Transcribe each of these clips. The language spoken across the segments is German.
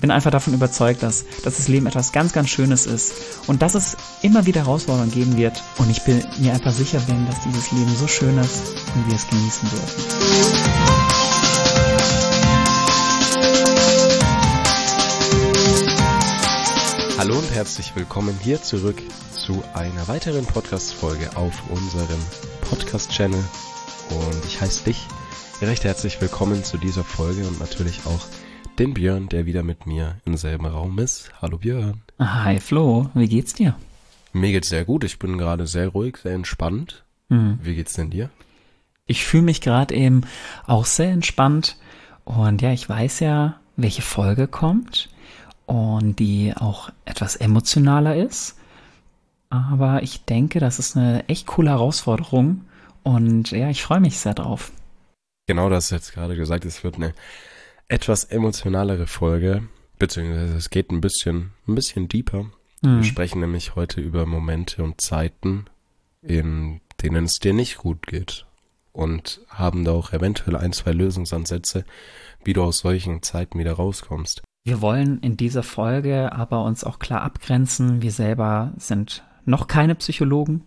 bin einfach davon überzeugt, dass das Leben etwas ganz, ganz Schönes ist und dass es immer wieder Herausforderungen geben wird. Und ich bin mir einfach sicher, dass dieses Leben so schön ist und wir es genießen dürfen. Hallo und herzlich willkommen hier zurück zu einer weiteren Podcast-Folge auf unserem Podcast-Channel. Und ich heiße dich recht herzlich willkommen zu dieser Folge und natürlich auch den Björn, der wieder mit mir im selben Raum ist. Hallo Björn. Hi Flo, wie geht's dir? Mir geht's sehr gut, ich bin gerade sehr ruhig, sehr entspannt. Wie geht's denn dir? Ich fühle mich gerade eben auch sehr entspannt und ja, ich weiß ja, welche Folge kommt und die auch etwas emotionaler ist, aber ich denke, das ist eine echt coole Herausforderung und ja, ich freue mich sehr drauf. Genau, das hast du jetzt gerade gesagt, es wird eine etwas emotionalere Folge, beziehungsweise es geht ein bisschen deeper. Wir sprechen nämlich heute über Momente und Zeiten, in denen es dir nicht gut geht und haben da auch eventuell 1-2 Lösungsansätze, wie du aus solchen Zeiten wieder rauskommst. Wir wollen in dieser Folge aber uns auch klar abgrenzen. Wir selber sind noch keine Psychologen.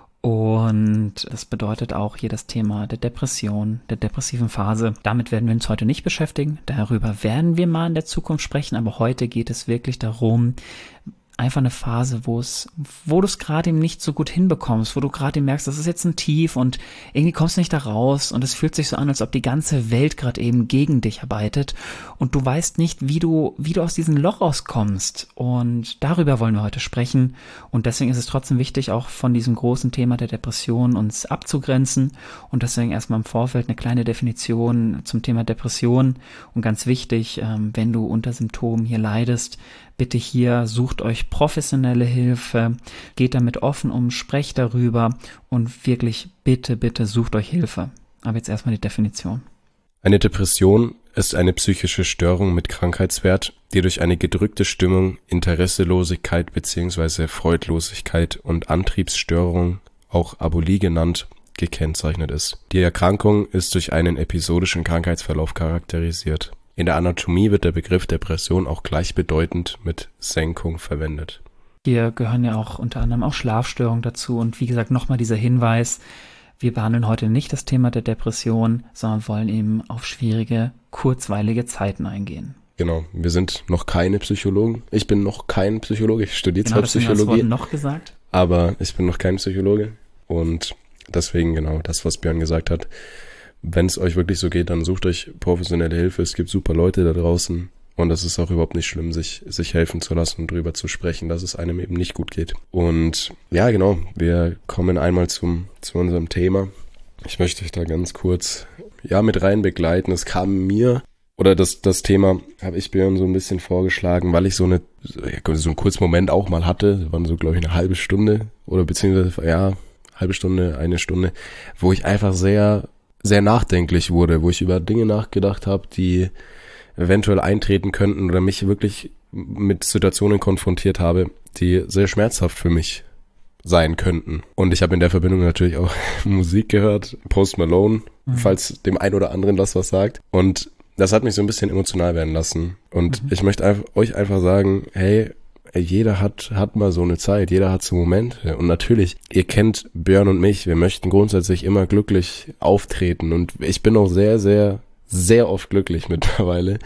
Und das bedeutet auch hier das Thema der Depression, der depressiven Phase. Damit werden wir uns heute nicht beschäftigen. Darüber werden wir mal in der Zukunft sprechen. Aber heute geht es wirklich darum, einfach eine Phase, wo du es gerade eben nicht so gut hinbekommst, wo du gerade eben merkst, das ist jetzt ein Tief und irgendwie kommst du nicht da raus und es fühlt sich so an, als ob die ganze Welt gerade eben gegen dich arbeitet und du weißt nicht, wie du aus diesem Loch rauskommst, und darüber wollen wir heute sprechen und deswegen ist es trotzdem wichtig, auch von diesem großen Thema der Depression uns abzugrenzen und deswegen erstmal im Vorfeld eine kleine Definition zum Thema Depression und ganz wichtig, wenn du unter Symptomen hier leidest, bitte hier, sucht euch professionelle Hilfe, geht damit offen um, sprecht darüber und wirklich bitte sucht euch Hilfe. Aber jetzt erstmal die Definition. Eine Depression ist eine psychische Störung mit Krankheitswert, die durch eine gedrückte Stimmung, Interesselosigkeit bzw. Freudlosigkeit und Antriebsstörung, auch Abulie genannt, gekennzeichnet ist. Die Erkrankung ist durch einen episodischen Krankheitsverlauf charakterisiert. In der Anatomie wird der Begriff Depression auch gleichbedeutend mit Senkung verwendet. Hier gehören ja auch unter anderem auch Schlafstörungen dazu und wie gesagt nochmal dieser Hinweis, wir behandeln heute nicht das Thema der Depression, sondern wollen eben auf schwierige, kurzweilige Zeiten eingehen. Genau, wir sind noch keine Psychologen. Ich bin noch kein Psychologe, ich studiere zwar Psychologie. Das wurde noch gesagt. Aber ich bin noch kein Psychologe und deswegen genau das, was Björn gesagt hat. Wenn es euch wirklich so geht, dann sucht euch professionelle Hilfe. Es gibt super Leute da draußen und es ist auch überhaupt nicht schlimm, sich helfen zu lassen und drüber zu sprechen, dass es einem eben nicht gut geht. Und ja, genau, wir kommen einmal zu unserem Thema. Ich möchte euch da ganz kurz mit rein begleiten. Es kam mir, oder das Thema habe ich Björn so ein bisschen vorgeschlagen, weil ich so einen kurzen Moment auch mal hatte. Das waren so, glaube ich, eine halbe Stunde oder beziehungsweise, halbe Stunde, eine Stunde, wo ich einfach sehr nachdenklich wurde, wo ich über Dinge nachgedacht habe, die eventuell eintreten könnten oder mich wirklich mit Situationen konfrontiert habe, die sehr schmerzhaft für mich sein könnten. Und ich habe in der Verbindung natürlich auch Musik gehört, Post Malone, falls dem einen oder anderen das was sagt. Und das hat mich so ein bisschen emotional werden lassen. Und ich möchte euch einfach sagen, hey, jeder hat mal so eine Zeit, jeder hat so Momente und natürlich, ihr kennt Björn und mich, wir möchten grundsätzlich immer glücklich auftreten und ich bin auch sehr, sehr, sehr oft glücklich mittlerweile,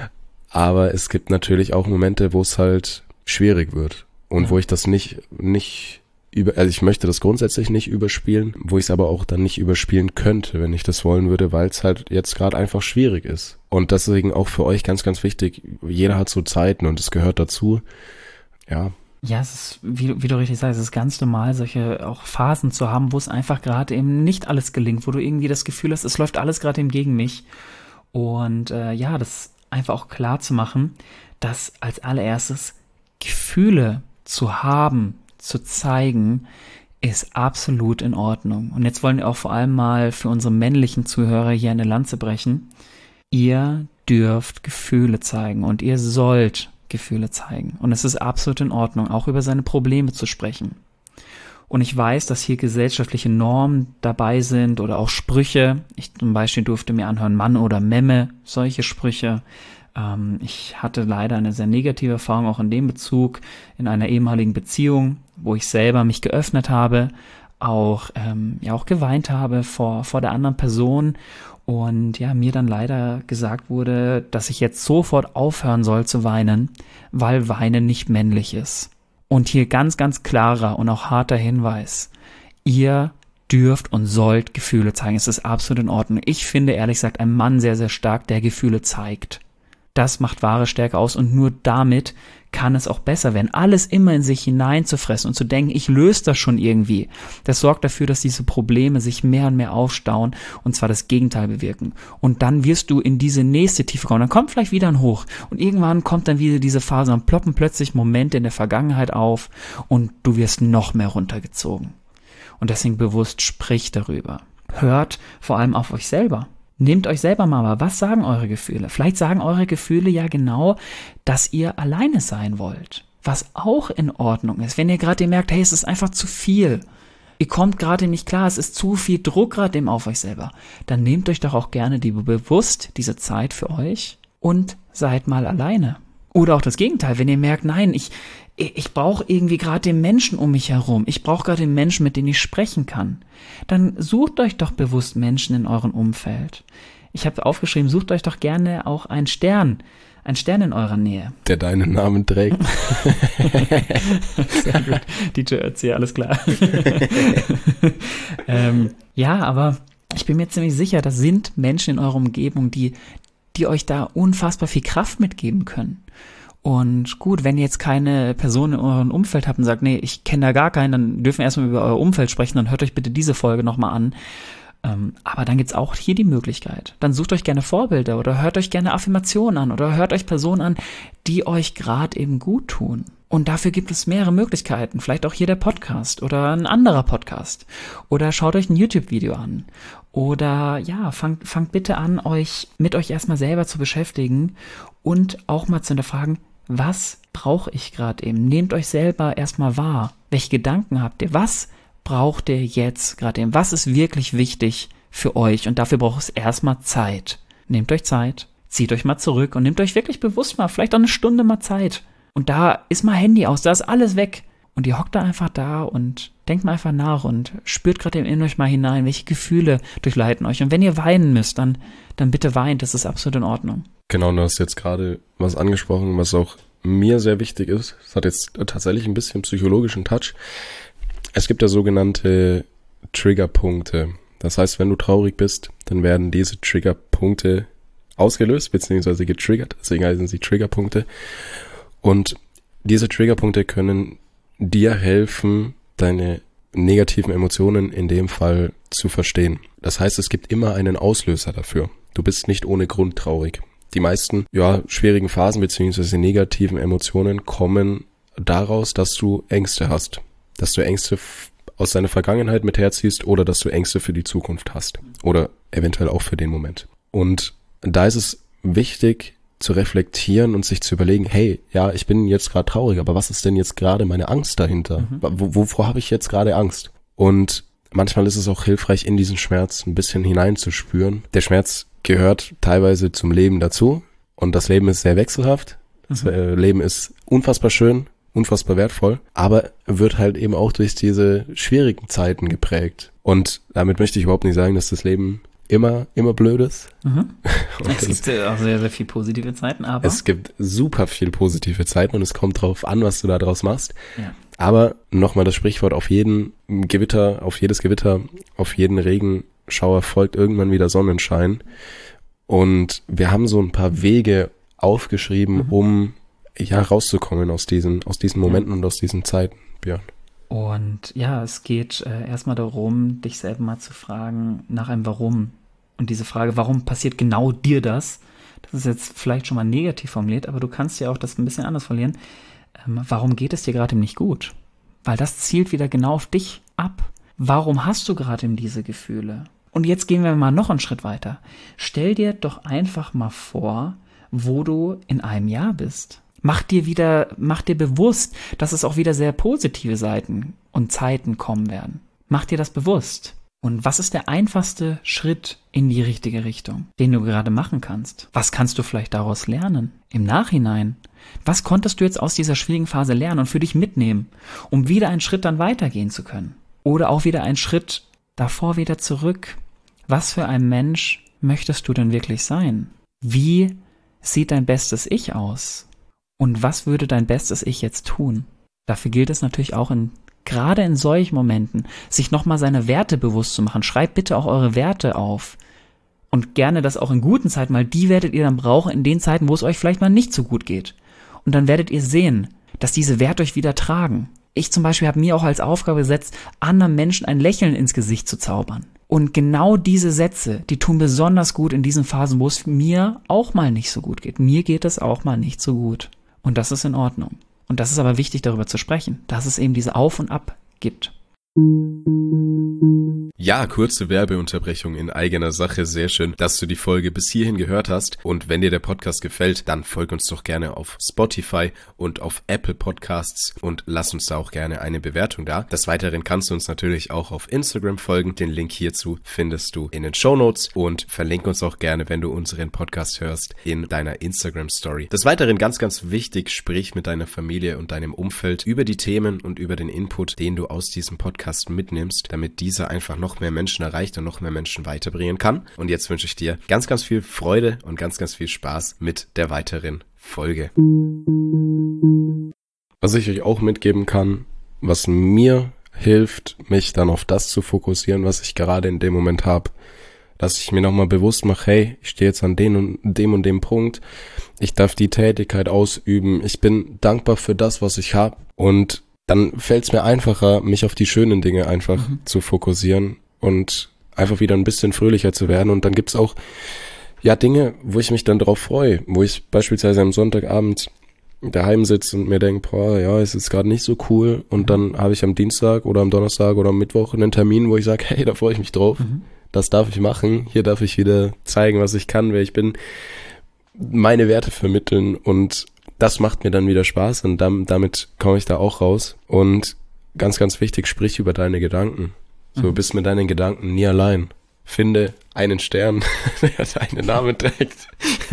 aber es gibt natürlich auch Momente, wo es halt schwierig wird und wo ich das ich möchte das grundsätzlich nicht überspielen, wo ich es aber auch dann nicht überspielen könnte, wenn ich das wollen würde, weil es halt jetzt gerade einfach schwierig ist und deswegen auch für euch ganz, ganz wichtig, jeder hat so Zeiten und es gehört dazu. Ja, es ist, wie du richtig sagst, es ist ganz normal, solche auch Phasen zu haben, wo es einfach gerade eben nicht alles gelingt, wo du irgendwie das Gefühl hast, es läuft alles gerade eben gegen mich. Und das einfach auch klar zu machen, dass als allererstes Gefühle zu haben, zu zeigen, ist absolut in Ordnung. Und jetzt wollen wir auch vor allem mal für unsere männlichen Zuhörer hier eine Lanze brechen. Ihr dürft Gefühle zeigen und ihr sollt Gefühle zeigen. Und es ist absolut in Ordnung, auch über seine Probleme zu sprechen. Und ich weiß, dass hier gesellschaftliche Normen dabei sind oder auch Sprüche. Ich zum Beispiel durfte mir anhören, Mann oder Memme, solche Sprüche. Ich hatte leider eine sehr negative Erfahrung auch in dem Bezug in einer ehemaligen Beziehung, wo ich selber mich geöffnet habe, auch geweint habe vor der anderen Person und ja, mir dann leider gesagt wurde, dass ich jetzt sofort aufhören soll zu weinen, weil Weinen nicht männlich ist. Und hier ganz, ganz klarer und auch harter Hinweis. Ihr dürft und sollt Gefühle zeigen. Es ist absolut in Ordnung. Ich finde ehrlich gesagt einen Mann sehr, sehr stark, der Gefühle zeigt. Das macht wahre Stärke aus und nur damit kann es auch besser werden. Alles immer in sich hineinzufressen und zu denken, ich löse das schon irgendwie. Das sorgt dafür, dass diese Probleme sich mehr und mehr aufstauen und zwar das Gegenteil bewirken. Und dann wirst du in diese nächste Tiefe kommen. Dann kommt vielleicht wieder ein Hoch und irgendwann kommt dann wieder diese Phase, dann ploppen plötzlich Momente in der Vergangenheit auf und du wirst noch mehr runtergezogen. Und deswegen bewusst spricht darüber. Hört vor allem auf euch selber. Nehmt euch selber mal, was sagen eure Gefühle? Vielleicht sagen eure Gefühle ja genau, dass ihr alleine sein wollt. Was auch in Ordnung ist. Wenn ihr gerade merkt, hey, es ist einfach zu viel. Ihr kommt gerade nicht klar, es ist zu viel Druck gerade eben auf euch selber. Dann nehmt euch doch auch gerne bewusst diese Zeit für euch und seid mal alleine. Oder auch das Gegenteil, wenn ihr merkt, nein, ich brauche irgendwie gerade den Menschen um mich herum. Ich brauche gerade den Menschen, mit dem ich sprechen kann. Dann sucht euch doch bewusst Menschen in eurem Umfeld. Ich habe aufgeschrieben, sucht euch doch gerne auch einen Stern in eurer Nähe. Der deinen Namen trägt. Sehr gut. DJ Ötzi, alles klar. Ja, aber ich bin mir ziemlich sicher, das sind Menschen in eurer Umgebung, die euch da unfassbar viel Kraft mitgeben können. Und gut, wenn ihr jetzt keine Person in eurem Umfeld habt und sagt, nee, ich kenne da gar keinen, dann dürfen wir erstmal über euer Umfeld sprechen, dann hört euch bitte diese Folge nochmal an. Aber dann gibt's auch hier die Möglichkeit. Dann sucht euch gerne Vorbilder oder hört euch gerne Affirmationen an oder hört euch Personen an, die euch gerade eben gut tun. Und dafür gibt es mehrere Möglichkeiten. Vielleicht auch hier der Podcast oder ein anderer Podcast. Oder schaut euch ein YouTube-Video an. Oder ja, fangt bitte an, mit euch erstmal selber zu beschäftigen und auch mal zu hinterfragen, was brauche ich gerade eben? Nehmt euch selber erstmal wahr. Welche Gedanken habt ihr? Was braucht ihr jetzt gerade eben? Was ist wirklich wichtig für euch? Und dafür braucht es erstmal Zeit. Nehmt euch Zeit, zieht euch mal zurück und nehmt euch wirklich bewusst mal, vielleicht auch eine Stunde mal Zeit. Und da ist mal Handy aus, da ist alles weg. Und ihr hockt da einfach da und denkt mal einfach nach und spürt gerade in euch mal hinein, welche Gefühle durchleiten euch. Und wenn ihr weinen müsst, dann bitte weint, das ist absolut in Ordnung. Genau, du hast jetzt gerade was angesprochen, was auch mir sehr wichtig ist. Es hat jetzt tatsächlich ein bisschen psychologischen Touch. Es gibt ja sogenannte Triggerpunkte. Das heißt, wenn du traurig bist, dann werden diese Triggerpunkte ausgelöst bzw. getriggert. Deswegen heißen sie Triggerpunkte. Und diese Triggerpunkte können dir helfen, deine negativen Emotionen in dem Fall zu verstehen. Das heißt, es gibt immer einen Auslöser dafür. Du bist nicht ohne Grund traurig. Die meisten, schwierigen Phasen bzw. negativen Emotionen kommen daraus, dass du Ängste hast. Dass du Ängste aus deiner Vergangenheit mit herziehst oder dass du Ängste für die Zukunft hast. Oder eventuell auch für den Moment. Und da ist es wichtig, zu reflektieren und sich zu überlegen, hey, ja, ich bin jetzt gerade traurig, aber was ist denn jetzt gerade meine Angst dahinter? Wovor habe ich jetzt gerade Angst? Und manchmal ist es auch hilfreich, in diesen Schmerz ein bisschen hineinzuspüren. Der Schmerz gehört teilweise zum Leben dazu und das Leben ist sehr wechselhaft. Das Leben ist unfassbar schön, unfassbar wertvoll, aber wird halt eben auch durch diese schwierigen Zeiten geprägt. Und damit möchte ich überhaupt nicht sagen, dass das Leben immer blöd ist. Es gibt auch sehr, sehr viel positive Zeiten, aber es gibt super viel positive Zeiten und es kommt drauf an, was du da draus machst. Ja. Aber nochmal das Sprichwort, auf jedes Gewitter, auf jeden Regenschauer folgt irgendwann wieder Sonnenschein. Und wir haben so ein paar Wege aufgeschrieben, um rauszukommen aus diesen Momenten und aus diesen Zeiten, Björn. Und ja, es geht erstmal darum, dich selber mal zu fragen nach einem Warum. Und diese Frage, warum passiert genau dir das? Das ist jetzt vielleicht schon mal negativ formuliert, aber du kannst ja auch das ein bisschen anders formulieren. Warum geht es dir gerade nicht gut? Weil das zielt wieder genau auf dich ab. Warum hast du gerade eben diese Gefühle? Und jetzt gehen wir mal noch einen Schritt weiter. Stell dir doch einfach mal vor, wo du in einem Jahr bist. Mach dir bewusst, dass es auch wieder sehr positive Seiten und Zeiten kommen werden. Mach dir das bewusst. Und was ist der einfachste Schritt in die richtige Richtung, den du gerade machen kannst? Was kannst du vielleicht daraus lernen? Im Nachhinein, was konntest du jetzt aus dieser schwierigen Phase lernen und für dich mitnehmen, um wieder einen Schritt dann weitergehen zu können? Oder auch wieder einen Schritt davor wieder zurück. Was für ein Mensch möchtest du denn wirklich sein? Wie sieht dein bestes Ich aus? Und was würde dein bestes Ich jetzt tun? Dafür gilt es natürlich auch gerade in solchen Momenten, sich nochmal seine Werte bewusst zu machen. Schreibt bitte auch eure Werte auf. Und gerne das auch in guten Zeiten, weil die werdet ihr dann brauchen in den Zeiten, wo es euch vielleicht mal nicht so gut geht. Und dann werdet ihr sehen, dass diese Werte euch wieder tragen. Ich zum Beispiel habe mir auch als Aufgabe gesetzt, anderen Menschen ein Lächeln ins Gesicht zu zaubern. Und genau diese Sätze, die tun besonders gut in diesen Phasen, wo es mir auch mal nicht so gut geht. Mir geht es auch mal nicht so gut. Und das ist in Ordnung. Und das ist aber wichtig, darüber zu sprechen, dass es eben diese Auf und Ab gibt. Ja, kurze Werbeunterbrechung in eigener Sache. Sehr schön, dass du die Folge bis hierhin gehört hast. Und wenn dir der Podcast gefällt, dann folg uns doch gerne auf Spotify und auf Apple Podcasts und lass uns da auch gerne eine Bewertung da. Des Weiteren kannst du uns natürlich auch auf Instagram folgen. Den Link hierzu findest du in den Shownotes und verlinke uns auch gerne, wenn du unseren Podcast hörst, in deiner Instagram-Story. Des Weiteren ganz, ganz wichtig, sprich mit deiner Familie und deinem Umfeld über die Themen und über den Input, den du aus diesem Podcast mitnimmst, damit dieser einfach noch mehr Menschen erreicht und noch mehr Menschen weiterbringen kann. Und jetzt wünsche ich dir ganz, ganz viel Freude und ganz, ganz viel Spaß mit der weiteren Folge. Was ich euch auch mitgeben kann, was mir hilft, mich dann auf das zu fokussieren, was ich gerade in dem Moment habe, dass ich mir nochmal bewusst mache, hey, ich stehe jetzt an dem und dem Punkt, ich darf die Tätigkeit ausüben, ich bin dankbar für das, was ich habe, und dann fällt es mir einfacher, mich auf die schönen Dinge einfach zu fokussieren und einfach wieder ein bisschen fröhlicher zu werden. Und dann gibt's auch Dinge, wo ich mich dann drauf freue, wo ich beispielsweise am Sonntagabend daheim sitze und mir denke, es ist gerade nicht so cool, und dann habe ich am Dienstag oder am Donnerstag oder am Mittwoch einen Termin, wo ich sage, hey, da freue ich mich drauf, das darf ich machen, hier darf ich wieder zeigen, was ich kann, wer ich bin, meine Werte vermitteln, und das macht mir dann wieder Spaß, und damit komme ich da auch raus. Und ganz, ganz wichtig, sprich über deine Gedanken. So, bist mit deinen Gedanken nie allein. Finde einen Stern, der deinen Namen trägt.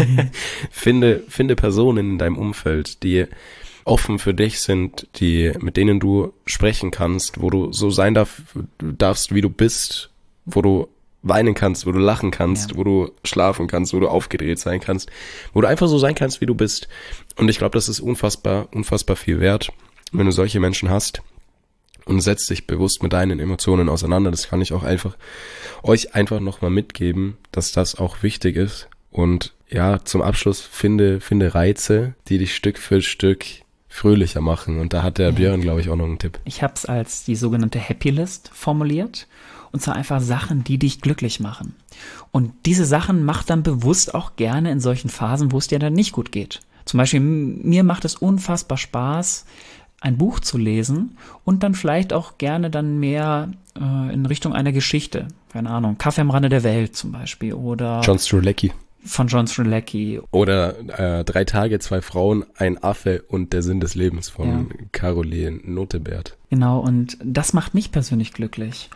Finde Personen in deinem Umfeld, die offen für dich sind, mit denen du sprechen kannst, wo du so sein darfst, wie du bist, wo du weinen kannst, wo du lachen kannst, wo du schlafen kannst, wo du aufgedreht sein kannst, wo du einfach so sein kannst, wie du bist. Und ich glaube, das ist unfassbar, unfassbar viel wert, wenn du solche Menschen hast, und setzt dich bewusst mit deinen Emotionen auseinander. Das kann ich auch euch einfach nochmal mitgeben, dass das auch wichtig ist. Und ja, zum Abschluss finde Reize, die dich Stück für Stück fröhlicher machen. Und da hat der Björn, glaube ich, auch noch einen Tipp. Ich habe es als die sogenannte Happy List formuliert. Und zwar einfach Sachen, die dich glücklich machen. Und diese Sachen mach dann bewusst auch gerne in solchen Phasen, wo es dir dann nicht gut geht. Zum Beispiel, mir macht es unfassbar Spaß, ein Buch zu lesen und dann vielleicht auch gerne dann mehr in Richtung einer Geschichte. Keine Ahnung, Kaffee am Rande der Welt zum Beispiel, oder John Strzelecki. Von John Strzelecki. Oder 3 Tage, 2 Frauen, ein Affe und der Sinn des Lebens von Caroline Notebert. Genau, und das macht mich persönlich glücklich.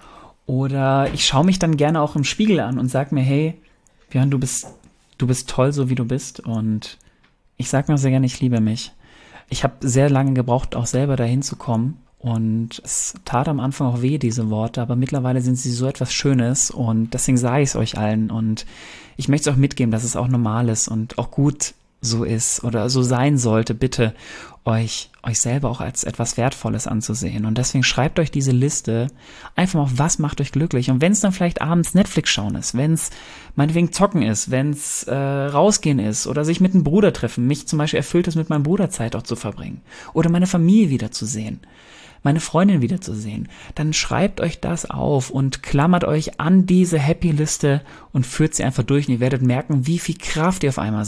Oder ich schaue mich dann gerne auch im Spiegel an und sage mir, hey, Björn, du bist toll, so wie du bist. Und ich sage mir sehr gerne, ich liebe mich. Ich habe sehr lange gebraucht, auch selber dahin zu kommen. Und es tat am Anfang auch weh, diese Worte. Aber mittlerweile sind sie so etwas Schönes. Und deswegen sage ich es euch allen. Und ich möchte es auch mitgeben, dass es auch normal ist und auch gut so ist oder so sein sollte, bitte euch selber auch als etwas Wertvolles anzusehen. Und deswegen schreibt euch diese Liste einfach mal, was macht euch glücklich. Und wenn es dann vielleicht abends Netflix schauen ist, wenn es meinetwegen zocken ist, wenn es rausgehen ist oder sich mit einem Bruder treffen. Mich zum Beispiel erfüllt es, mit meinem Bruder Zeit auch zu verbringen. Oder meine Familie wiederzusehen. Meine Freundin wiederzusehen, dann schreibt euch das auf und klammert euch an diese Happy-Liste und führt sie einfach durch, und ihr werdet merken, wie viel Kraft ihr auf einmal sammelt.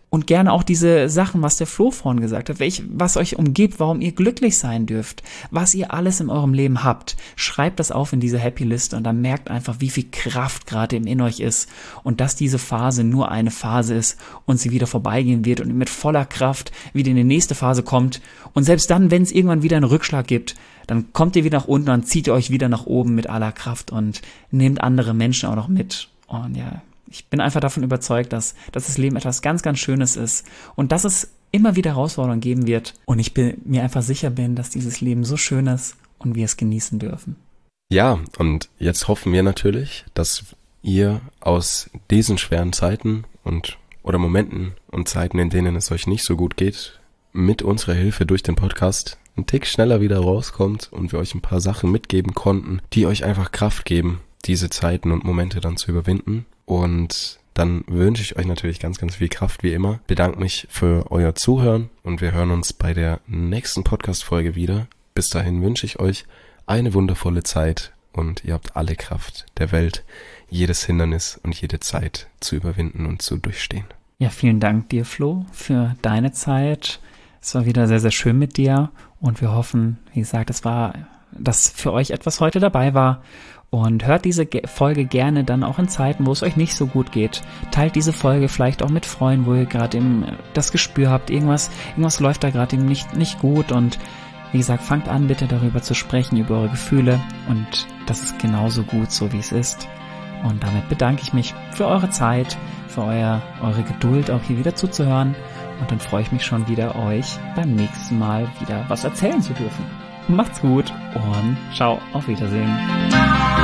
Und gerne auch diese Sachen, was der Flo vorhin gesagt hat, was euch umgibt, warum ihr glücklich sein dürft, was ihr alles in eurem Leben habt. Schreibt das auf in diese Happy Liste und dann merkt einfach, wie viel Kraft gerade in euch ist und dass diese Phase nur eine Phase ist und sie wieder vorbeigehen wird und mit voller Kraft wieder in die nächste Phase kommt. Und selbst dann, wenn es irgendwann wieder einen Rückschlag gibt, dann kommt ihr wieder nach unten und zieht ihr euch wieder nach oben mit aller Kraft und nehmt andere Menschen auch noch mit. Und ja, ich bin einfach davon überzeugt, dass das Leben etwas ganz, ganz Schönes ist und dass es immer wieder Herausforderungen geben wird. Und ich mir einfach sicher bin, dass dieses Leben so schön ist und wir es genießen dürfen. Ja, und jetzt hoffen wir natürlich, dass ihr aus diesen schweren Zeiten oder Momenten und Zeiten, in denen es euch nicht so gut geht, mit unserer Hilfe durch den Podcast einen Tick schneller wieder rauskommt und wir euch ein paar Sachen mitgeben konnten, die euch einfach Kraft geben, diese Zeiten und Momente dann zu überwinden. Und dann wünsche ich euch natürlich ganz, ganz viel Kraft wie immer. Bedanke mich für euer Zuhören und wir hören uns bei der nächsten Podcast-Folge wieder. Bis dahin wünsche ich euch eine wundervolle Zeit und ihr habt alle Kraft der Welt, jedes Hindernis und jede Zeit zu überwinden und zu durchstehen. Ja, vielen Dank dir, Flo, für deine Zeit. Es war wieder sehr, sehr schön mit dir und wir hoffen, wie gesagt, dass für euch etwas heute dabei war. Und hört diese Folge gerne dann auch in Zeiten, wo es euch nicht so gut geht. Teilt diese Folge vielleicht auch mit Freunden, wo ihr gerade das Gespür habt, irgendwas läuft da gerade nicht gut. Und wie gesagt, fangt an, bitte darüber zu sprechen, über eure Gefühle. Und das ist genauso gut, so wie es ist. Und damit bedanke ich mich für eure Zeit, für eure Geduld, auch hier wieder zuzuhören. Und dann freue ich mich schon wieder, euch beim nächsten Mal wieder was erzählen zu dürfen. Macht's gut und ciao, auf Wiedersehen.